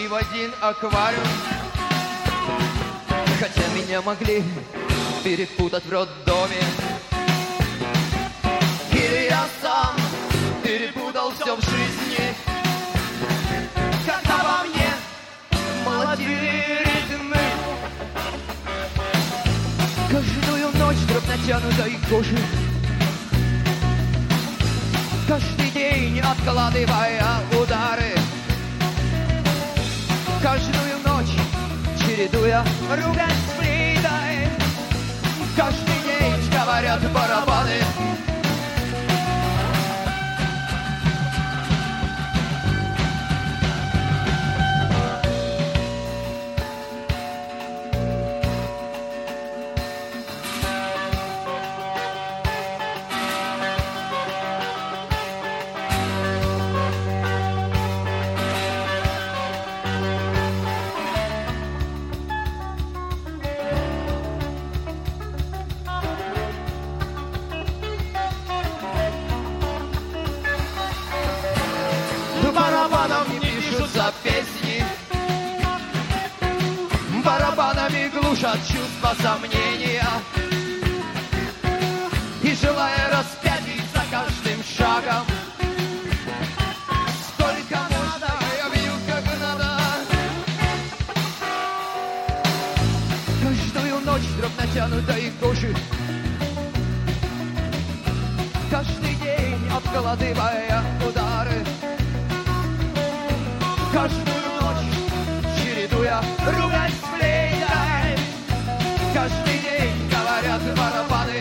не в один аквариум. Хотя меня могли перепутать в роддоме. Или я сам перепутал все в жизни, когда во мне молодые ритмы. Каждую ночь дробь натянутой кожи, каждый день откладывая удары, каждую ночь чередуя ругань с флейтой, каждый день говорят барабаны. Барабаном не пишутся песни, барабанами глушат чувства сомнения. И желая распятий за каждым шагом, сколько можно, я бью как надо. Каждую ночь дробь натянутой кожи, каждый день откладывая удары, каждую ночь чередуя ругань с флейтой, каждый день говорят барабаны.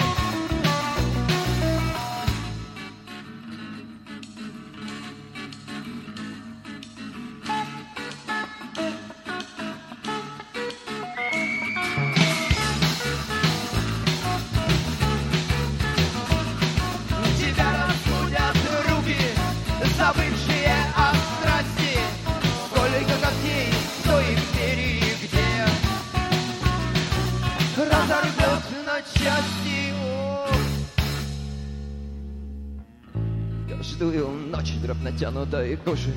Тебя разбудят руки, забывшие о страсти. Сколько когтей в той империи, где разорвет на части. Каждую ночь дробь натянутой кожи,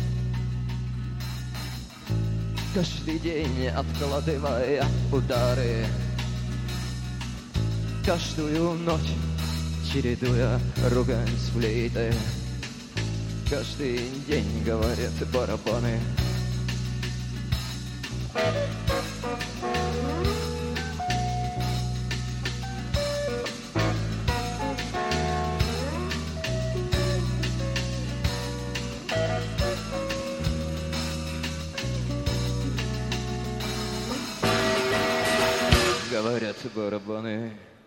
каждый день откладывая удары, каждую ночь чередуя ругань с флейтой, каждый день говорят барабаны. Говорят барабаны.